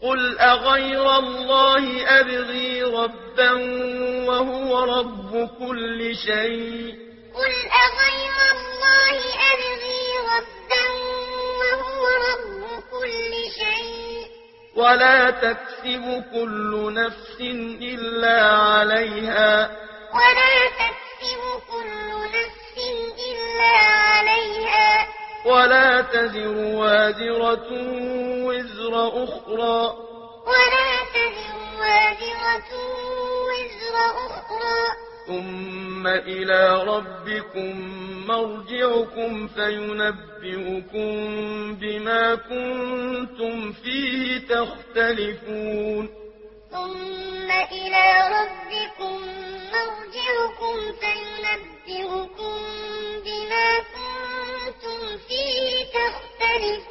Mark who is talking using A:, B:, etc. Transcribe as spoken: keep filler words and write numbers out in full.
A: قل أغير الله أبغي ربا وهو رب كل شيء
B: قل أغير الله أبغي ربا وهو رب كل شيء
A: ولا تكسب كل نفس إلا عليها
B: ولا تكسب كل نفس إلا عليها
A: ولا تزر وازرة وزر أخرى
B: ولا تزر وازرة وزر أخرى
A: ثم إلى ربكم مرجعكم فينبئكم بما كنتم فيه تختلفون
B: ثم إلى ربكم مرجعكم فينبئكم بما كنتم فيه تختلفون